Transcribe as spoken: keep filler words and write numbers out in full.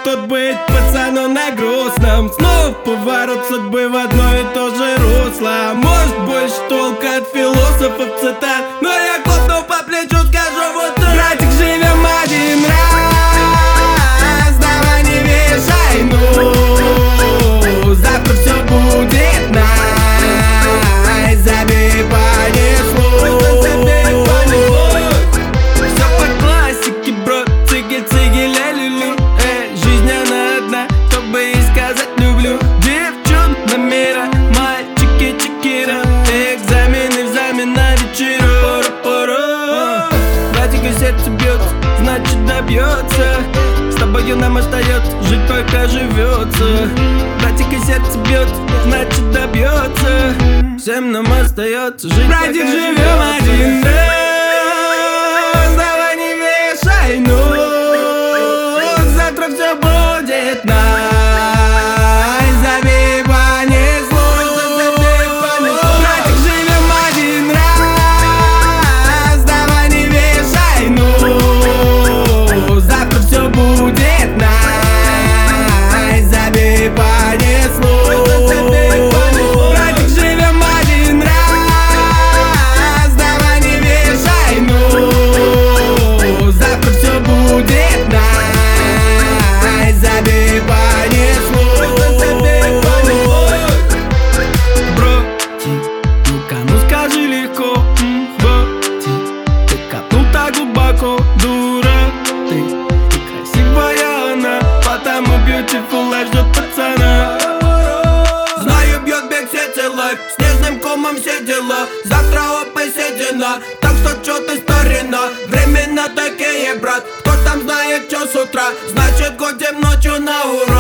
тут быть пацану на грустном. Снова поворот судьбы в одно и то же русло. Может больше толка от философов цитат, но я хлопну по плечу, скажу вот так: братик, живем один раз, давай не вешай, ну завтра все будет найс, забей понесло. Все по классике, бро, цигель, цигель, ля-лю-лю. Эй, жизнь она одна, чтобы и сказать люблю. Девчон на мира, мальчики чекира, экзамены взамен на вечеру. Пора-пора. Братика сердце бьется, значит добьется. С тобою нам остается жить, пока живется. Братика сердце бьется, значит добьется. Всем нам остается жить, братик, пока живем один раз. Давай не вешай, ну завтра все будет найс, забей понесло. Братик, живем один раз, давай не вешай, ну завтра все будет найс, забей понесло. Братик, живем один раз, давай не вешай, ну завтра все будет найс, забей понесло. Братик, ну-ка, ну скажи легко, м, братик, ты копнул так глубоко, дура ты, и красивая она, потому beautiful life ждет пацана. Знаю, бьет бег сети лайф, снежным комом все дела. Завтра опа седина, так что чё ты старина? Времена такие, брат, кто там знает, чё с утра? Значит, годим ночью на ура.